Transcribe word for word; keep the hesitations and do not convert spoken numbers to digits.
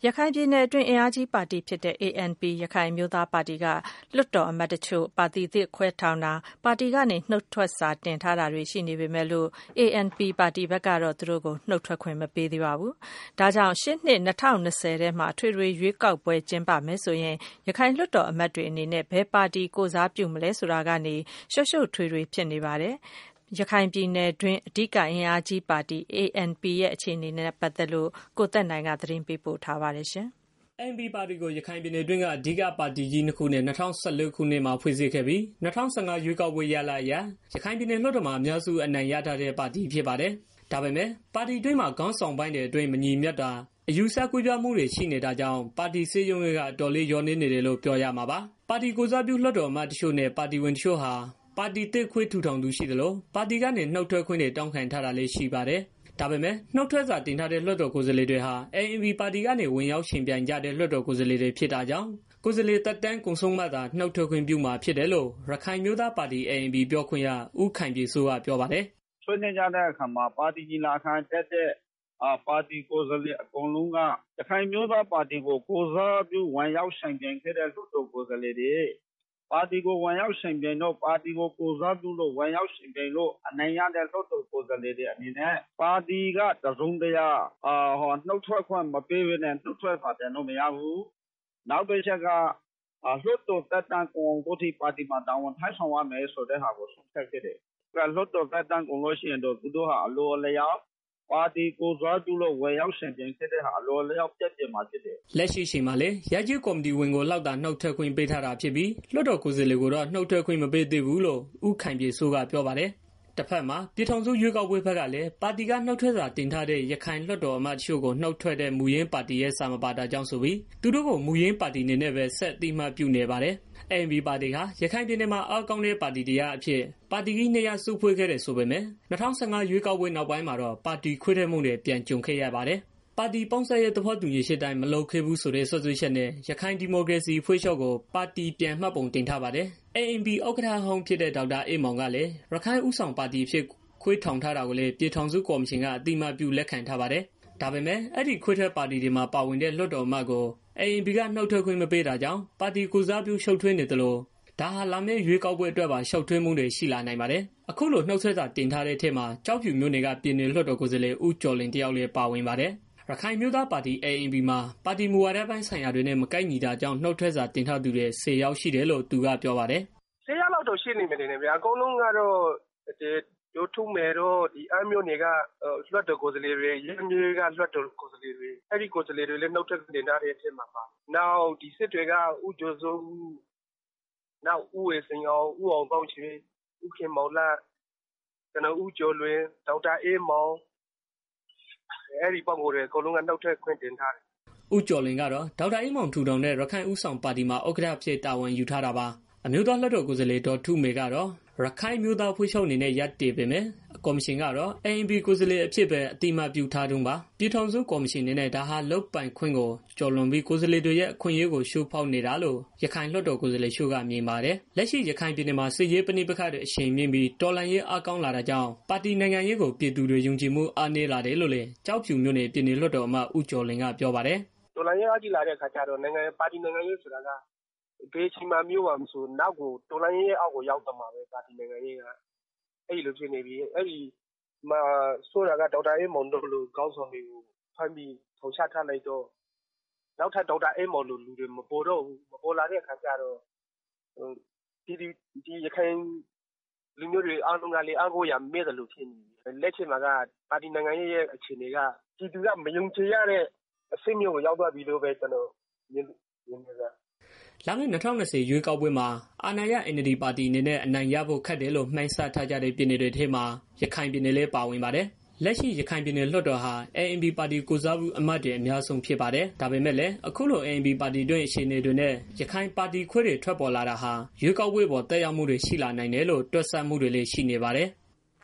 ရခိုင်ပြည်နယ်အတွင်းအင်အားကြီးပါတီဖြစ်တဲ့ A N P ရခိုင်အမျိုးသားပါတီကလွှတ်တော်အမတ်တချို့ပါတီသစ်ခွဲထောင်တာပါတီကနေနှုတ်ထွက်စာတင်ထားတာတွေရှိနေပေမဲ့လို့ A N P ပါတီဘက်ကတော့သူတို့ကိုနှုတ်ထွက်ခွင့်မပေးသေးပါဘူး။ဒါကြောင့်ရှေ့နှစ်၂၀၂၀ထဲမှာထွေထွေရွေးကောက်ပွဲကျင်းပမယ်ဆိုရင်ရခိုင်လွှတ်တော်အမတ်တွေအနေနဲ့ဘယ်ပါတီကိုစားပြုမလဲဆိုတာကနေရှုပ်ရှုပ်ထွေထွေဖြစ်နေပါတယ်။ရခိုင်ပြည်နယ်တွင်းအဓိကအင်အားကြီးပါတီ A N P ရဲ့အခြေအနေနဲ့ပတ်သက်လို့ကိုသက်နိုင်ကသတင်းပေးပို့ထားပါတယ်ရှင်။ A N P ပါတီကိုရခိုင်ပြည်နယ်တွင်းကအဓိကပါတီကြီးနှစ်ခုနဲ့၂၀၁၄ခုနှစ်မှာဖွဲ့စည်းခဲ့ပြီး၂၀၁၅ရွေးကောက်ပွဲရလဒ်အရရခိုင်ပြည်နယ်လွှတ်တော်မှာအများစုအနိုင်ရထားတဲ့ပါတီဖြစ်ပါတယ်။ဒါပေမဲ့ပါတီတွင်းမှာခေါင်းဆောင်ပိုင်းတွေအတွင်းမညီမျှတာအယူဆကွဲပြားမှုတွေရှိနေတာကြောင့်ပါတီစည်းရုံးရေးကအတော်လေးလျော့နည်းနေတယ်လို့ပြောရမှာပါ။ပါတီကိုစားပြုလွှတ်တော်အမတ်တချို့နဲ့ပါတီဝင်တချို့ဟာပါတီသစ်ခွဲထူထောင်သူရှိသလိုပါတီကနေနှုတ်ထွက်ခွင့်တွေတောင်းခံထားတာလည်းရှိပါတယ်။ဒါပေမဲ့နှုတ်ထွက်စာတင်ထားတဲ့လွှတ်တော်ကိုယ်စားလှယ်တွေဟာ A N P ပါတီကနေဝင်ရောက်ရှင်ပြိုင်ကြတဲ့လွှတ်တော်ကိုယ်စားလှယ်တွေဖြစ်တာကြောင့်ကိုယ်စားလှယ်သက်တမ်းကုန်ဆုံးမှသာနှုတ်ထွက်ခွင့်ပြုမှာဖြစ်တယ်လို့ရခိုင်မျိုးသားပါတီ A N P ပြောခွင့်ရဦးခိုင်ပြည်စိုးကပြောပါတယ်။ဆွေးနွေးကြတဲ့အခါမှာပါတီညီလာခံတက်တဲ့ပါတီကိုယ်စားလှယ်အကုန်လုံးကရခိုင်မျိုးသားပါတီကိုကိုယ်စားပြုဝင်ရောက်ရှင်ပြိုင်ခဲ့တဲ့လွှတ်တော်ကိုယ်စားလှယ်တွေပါတီကိုဝင်ရောက်ရှင်ပြိုင်တော့ပါတီကိုကိုစားပြုလို့ဝင်ရောက်ရှင်ပြိုင်လို့အနိုင်ရတဲ့လွှတ်တော်ကိုယ်စားလှယ်တွေအနေနဲ့ပါတီကတစုံတရာအာဟောနှုတ်ထွက်ခွင့်မပေးဘဲနဲ့နှုတ်ထွက်ပါတယ်လို့မရဘူးနောက်တစ်ချက်ကလွှတ်တော်တက်တန်းကုန်တို့ဒီပါတီမှာတာဝန်ထမ်းဆောင်ရမယ်ဆိုတဲ့ဟာကိုဆုံးဖြတ်ခဲ့တယ်။လွှတ်တော်တက်တန်းကုန်လို့ရှိရင်တော့သူတို့ဟာအလိုအလျောက်ပါတီကိုစားပြုလို့ဝယ်ရောက်ရှင်ပြန်ခဲ့တဲ့ဟာလောလျောက်ပြတ်ပြတ်မှာဖြစ်တယ်။လက်ရှိချိန်မှာလေရကြီးကော်မတီဝင်ကိုလောက်တာနှုတ်ထွက်ခွင့်ပေးထားတာဖြစ်ပြီးလွှတ်တော်ကိုယ်စားလှယ်ကိုတော့နှုတ်ထွက်ခွင့်မပေးသေးဘူးလို့ဦးခိုင်ပြည်စိုးကပြောပါတယ်။တစ်ဖက်မှာပြည်ထောင်စုရွေးကောက်ပွဲဘက်ကလည်းပါတီကနှုတ်ထွက်စာတင်ထားတဲ့ရခိုင်လွှတ်တော်အမတ်ချို့ကိုနှုတ်ထွက်တဲ့မူရင်းပါတီရဲ့စာမပါတာကြောင့်ဆိုပြီးသူတို့ကိုမူရင်းပါတီအနေနဲ့ပဲဆက်အတိအမှတ်ပြုနေပါတယ်။ A N P ပါတီဟာရခိုင်ပြည်နယ်မှာအားကောင်းတဲ့ပါတီတရားအဖြစ်ပါတီကြီးနှစ်ရပ်စုဖွဲ့ခဲ့တယ်ဆိုပေမဲ့၂၀၁၅ရွေးကောက်ပွဲနောက်ပိုင်းမှာတော့ပါတီခွဲထွက်မှုတွေပြန်ကြုံခဲ့ရပါတယ်။ပါတီပေါင်းစပ်ရေးသဘောတူညီချက်တိုင်းမလုပ်ခဲ့ဘူးဆိုတဲ့ဆွဆွချက်နဲ့ရခိုင်ဒီမိုကရေစီဖွဲ့ချုပ်ကိုပါတီပြန်မှတ်ပုံတင်ထားပါတယ်။ A N P ဥက္ကဋ္ဌဟောင်းဖြစ်တဲ့ဒေါက်တာအေးမောင်ကလည်းရခိုင်ဦးဆောင်ပါတီဖြစ်ခွဲထောင်ထားတာကိုလည်းပြည်ထောင်စုကော်မရှင်ကအတိအမှတ်ပြုလက်ခံထားပါတယ်။ဒါပေမဲ့အဲ့ဒီခွဲထွက်ပါတီတွေမှာပါဝင်တဲ့လွှတ်တော်အမတ်ကို A N P ကနှုတ်ထွက်ခွင့်မပေးတာကြောင့်ပါတီကိုစားပြုရှုပ်ထွေးနေသလိုဒါဟာလာမယ့်ရွေးကောက်ပွဲအတွက်ပါရှုပ်ထွေးမှုတွေရှိလာနိုင်ပါတယ်။အခုလိုနှုတ်ဆက်စာတင်ထားတဲ့ထက်မှာကြောက်ဖြူမျိုးတွေကပြည်နယ်လွှတ်တော်ကိုယ်စားလှယ်ဦးကျော်လင်တယောက်လည်းပါဝင်ပါတယ်။ရခိုင်မျိုးသားပါတီ A N P မှာပါတီမူဝါဒပိုင်းဆိုင်ရာတွေနဲ့မကိုက်ညီတာကြောင့်နှုတ်ထွက်စာတင်ထားသူတွေဆယ်ယောက်ရှိတယ်လို့သူကပြောပါတယ်။ဆယ်ယောက်လောက်တော့ရှိနေမယ်နေဗျာအကုန်လုံးကတော့ရိုးထုမယ်တော့ဒီအမျိုးတွေကလွှတ်တော်ကိုယ်စားလှယ်တွေရင်းမျိုးကလွှတ်တော်ကိုယ်စားလှယ်တွေအဲ့ဒီကိုယ်စားလှယ်တွေလည်းနှုတ်ထွက်တင်ထားတဲ့အထက်မှာပါ။နောက်ဒီစစ်တွေကဦးကျော်စိုးနောက်ဦးဝေစင်အောင်ဦးအောင်ပေါင်းချေဦးခင်မောင်လာကျွန်တော်ဦးကျော်လွင်ဒေါက်တာအေးမောင်အဲ့ဒီပုံကိုယ်တွေအကုန်လုံးကနှုတ်ထွက်ခွင့်တင်ထားတယ်။ဦးကျော်လင်ကတော့ဒေါက်တာအေးမောင်ထူထောင်တဲ့ရခိုင်ဦးဆောင်ပါတီမှာဥက္ကဋ္ဌဖြစ်တာဝန်ယူထားတာပါ။အမျိုးသားလွှတ်တော်ကိုယ်စားလှယ်တော်ထုမေကတော့ရခိုင်မျိုးသားဖွဲ့ချုပ်အနေနဲ့ရပ်တည်ပေမဲ့ကော်မရှင်ကတော့ A N P ကိုယ်စားလှယ်အဖြစ်ပဲအတိအမှတ်ပြုထားတုန်းပါပြည်ထောင်စုကော်မရှင်အနေနဲ့ဒါဟာလုတ်ပိုင်ခွင့်ကိုကျော်လွန်ပြီးကိုယ်စားလှယ်တွေရဲ့အခွင့်အရေးကိုရှုဖောက်နေတာလို့ရခိုင်လွှတ်တော်ကိုယ်စားလှယ်ရှို့ကမြင်ပါတယ်လက်ရှိရခိုင်ပြည်နယ်မှာစစ်ရေးပဋိပက္ခတွေအရှိန်မြင့်ပြီးတော်လှန်ရေးအကောင်းလာတာကြောင့်ပါတီနိုင်ငံရေးကိုပြည်သူတွေယုံကြည်မှုအားနည်းလာတယ်လို့လည်းကြောက်ဖြူမျိုးနယ်ပြည်နယ်လွှတ်တော်အမတ်ဦးကျော်လင်ကပြောပါတယ်တော်လှန်ရေးအကြီးလာတဲ့အခါကျတော့နိုင်ငံပါတီနိုင်ငံရေးဆိုတာကဘယ်ချိန်မှမျိုးပါမဆိုနောက်ကိုတော်လှန်ရေးအောက်ကိုရောက်တော့မှာပဲပါတီနိုင်ငံရေးကအဲ့လိုဖြစ်နေပြီအဲ့ဒီမှာဆိုတာကဒေါက်တာအေးမောင်တို့လိုကောင်းဆောင်တွေကိုဖမ်းပြီးထောင်ချထားလိုက်တော့နောက်ထပ်ဒေါက်တာအေးမောင်လိုလူတွေမပေါ်တော့ဘူးမပေါ်လာတဲ့အခါကျတော့ဒီဒီဒီရခိုင်လူမျိုးတွေအားလုံးကလည်းအားကိုးရမဲ့တယ်လို့ဖြစ်နေပြီလက်ရှိမှာကပါတီနိုင်ငံရေးရဲ့အခြေအနေကပြည်သူကမယုံကြည်ရတဲ့အဆင့်မျိုးကိုရောက်သွားပြီလို့ပဲကျွန်တော်မြင်မြင်နေတာလာမယ့်၂၀၂၀ရွေးကောက်ပွဲမှာအာဏာရ N L D ပါတီအနေနဲ့အနိုင်ရဖို့ခက်တယ်လို့မှန်းဆထားကြတဲ့ပြည်နယ်တွေထဲမှာရခိုင်ပြည်နယ်လည်းပါဝင်ပါတယ်။လက်ရှိရခိုင်ပြည်နယ်လွှတ်တော်ဟာ A N P ပါတီကိုစားပြုအမတ်တွေအများဆုံးဖြစ်ပါတယ်။ဒါပေမဲ့လည်းအခုလို A N P ပါတီတွင်းအခြေအနေတွေနဲ့ရခိုင်ပါတီခွဲတွေထွက်ပေါ်လာတာဟာရွေးကောက်ပွဲပေါ်တက်ရောက်မှုတွေရှိလာနိုင်တယ်လို့တွက်ဆမှုတွေလည်းရှိနေပါတယ်။